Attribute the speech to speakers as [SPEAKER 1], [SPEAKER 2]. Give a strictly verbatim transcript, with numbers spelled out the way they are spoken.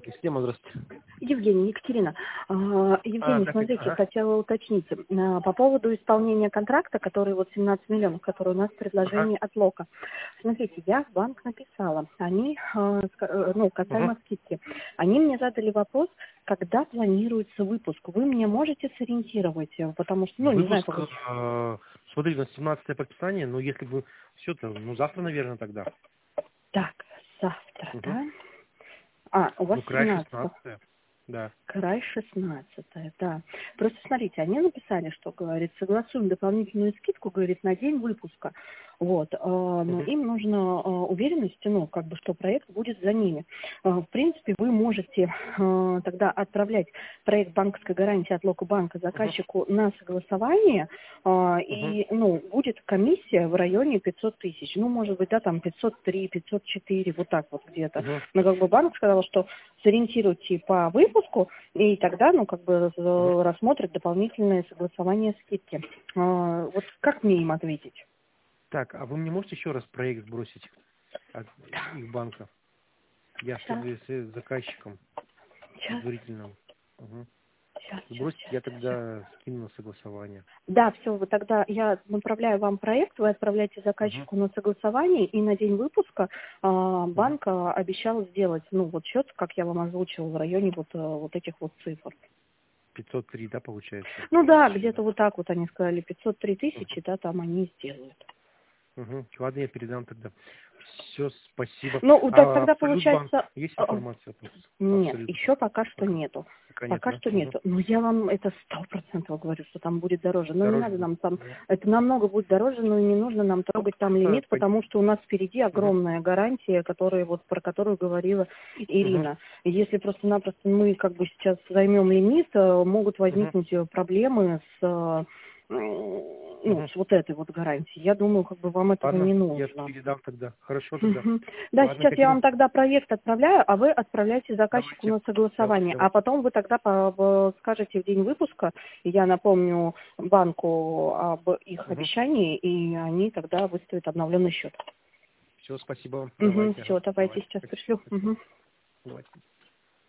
[SPEAKER 1] Система, здравствуйте.
[SPEAKER 2] Евгений, Екатерина. А,
[SPEAKER 1] А,
[SPEAKER 2] Евгений,
[SPEAKER 1] так,
[SPEAKER 2] смотрите,
[SPEAKER 1] ага.
[SPEAKER 2] хотела уточнить. А, По поводу исполнения контракта, который вот семнадцать миллионов, который у нас в
[SPEAKER 1] Ага.
[SPEAKER 2] предложении от Лока. Смотрите, я в банк написала. Они, а, ска- э, ну,
[SPEAKER 1] Угу.
[SPEAKER 2] касаемо скидки, они мне задали вопрос, когда планируется выпуск. Вы меня можете сориентировать? Э, Потому что, ну, не знаю,
[SPEAKER 1] Выпуск,
[SPEAKER 2] как бы...
[SPEAKER 1] э, смотри, на семнадцатое подписание, ну, если бы все-то, ну, завтра, наверное, тогда.
[SPEAKER 2] Так, завтра,
[SPEAKER 1] Угу.
[SPEAKER 2] да? А, у вас
[SPEAKER 1] Ну, край
[SPEAKER 2] семнадцатое.
[SPEAKER 1] шестнадцатое. Да.
[SPEAKER 2] Край шестнадцатое, да. Просто смотрите, они написали, что, говорит, согласуем дополнительную скидку, говорит, на день выпуска. Вот, э, но
[SPEAKER 1] Угу.
[SPEAKER 2] им нужна э, уверенность, ну, как бы, что проект будет за ними. Э, в принципе, вы можете э, тогда отправлять проект банковской гарантии от Локобанка
[SPEAKER 1] Угу.
[SPEAKER 2] заказчику на согласование, э,
[SPEAKER 1] Угу.
[SPEAKER 2] и, ну, будет комиссия в районе пятьсот тысяч. Ну, может быть, да, там пятьсот три, пятьсот четыре, вот так вот где-то.
[SPEAKER 1] Угу.
[SPEAKER 2] Но как бы банк сказал, что сориентируйте по выпуску, и тогда, ну, как бы
[SPEAKER 1] Угу.
[SPEAKER 2] э, рассмотрят дополнительное согласование скидки. А, вот как мне им ответить?
[SPEAKER 1] Так, а вы мне можете еще раз проект сбросить от их банка? Я
[SPEAKER 2] Сейчас,
[SPEAKER 1] чтобы с заказчиком
[SPEAKER 2] сейчас,
[SPEAKER 1] предварительно. Угу.
[SPEAKER 2] сейчас, сейчас,
[SPEAKER 1] Сбросить,
[SPEAKER 2] сейчас,
[SPEAKER 1] я
[SPEAKER 2] сейчас.
[SPEAKER 1] тогда скину на согласование.
[SPEAKER 2] Да, все, вот тогда я направляю вам проект, вы отправляете
[SPEAKER 1] Угу.
[SPEAKER 2] заказчику на согласование, и на день выпуска а,
[SPEAKER 1] Угу.
[SPEAKER 2] банк а, обещал сделать, ну, вот счет, как я вам озвучила, в районе вот, а, вот этих вот цифр.
[SPEAKER 1] пятьсот три, да, получается?
[SPEAKER 2] Ну да,
[SPEAKER 1] Тысячи,
[SPEAKER 2] где-то
[SPEAKER 1] да.
[SPEAKER 2] вот так вот они сказали, пятьсот три
[SPEAKER 1] Угу.
[SPEAKER 2] тысячи, да, там они сделают.
[SPEAKER 1] Угу. Ладно, я передам тогда. Все, спасибо.
[SPEAKER 2] Ну, так
[SPEAKER 1] А
[SPEAKER 2] тогда
[SPEAKER 1] Абсолют банк,
[SPEAKER 2] получается,
[SPEAKER 1] есть
[SPEAKER 2] а,
[SPEAKER 1] информация по
[SPEAKER 2] нет,
[SPEAKER 1] Абсолют
[SPEAKER 2] еще
[SPEAKER 1] банк?
[SPEAKER 2] пока что
[SPEAKER 1] Пока,
[SPEAKER 2] нету.
[SPEAKER 1] пока нет,
[SPEAKER 2] Пока
[SPEAKER 1] да?
[SPEAKER 2] что
[SPEAKER 1] Угу.
[SPEAKER 2] нету. Но я вам это сто процентов говорю, что там будет дороже. Но не
[SPEAKER 1] Дороже
[SPEAKER 2] надо
[SPEAKER 1] будет.
[SPEAKER 2] нам там,
[SPEAKER 1] Мгм.
[SPEAKER 2] это намного будет дороже, но и не нужно нам
[SPEAKER 1] Ну,
[SPEAKER 2] трогать там
[SPEAKER 1] просто
[SPEAKER 2] лимит,
[SPEAKER 1] пон-
[SPEAKER 2] потому что у нас впереди
[SPEAKER 1] Мгм.
[SPEAKER 2] огромная гарантия, которая, вот, про которую говорила
[SPEAKER 1] Мгм.
[SPEAKER 2] Ирина. И если просто-напросто мы как бы сейчас займем лимит, э, могут
[SPEAKER 1] Мгм.
[SPEAKER 2] возникнуть э, проблемы с, э, м, ну,
[SPEAKER 1] Мгм.
[SPEAKER 2] с вот этой вот гарантией. Я думаю, как бы вам этого
[SPEAKER 1] Ладно,
[SPEAKER 2] не
[SPEAKER 1] я
[SPEAKER 2] нужно.
[SPEAKER 1] передам тогда. Хорошо тогда.
[SPEAKER 2] Мгм. Да,
[SPEAKER 1] Ладно,
[SPEAKER 2] сейчас я
[SPEAKER 1] Катерина,
[SPEAKER 2] вам тогда проект отправляю, а вы отправляете заказчику
[SPEAKER 1] давайте.
[SPEAKER 2] на
[SPEAKER 1] Все,
[SPEAKER 2] согласование.
[SPEAKER 1] все.
[SPEAKER 2] А потом вы тогда по- в- скажете в день выпуска, и я напомню банку об их обещании, и они тогда выставят обновленный счет.
[SPEAKER 1] Все, спасибо вам.
[SPEAKER 2] Угу,
[SPEAKER 1] Давайте. Ага.
[SPEAKER 2] все, давайте
[SPEAKER 1] Давайте.
[SPEAKER 2] сейчас
[SPEAKER 1] Спасибо.
[SPEAKER 2] пришлю.
[SPEAKER 1] Спасибо.
[SPEAKER 2] Угу.
[SPEAKER 1] Давайте.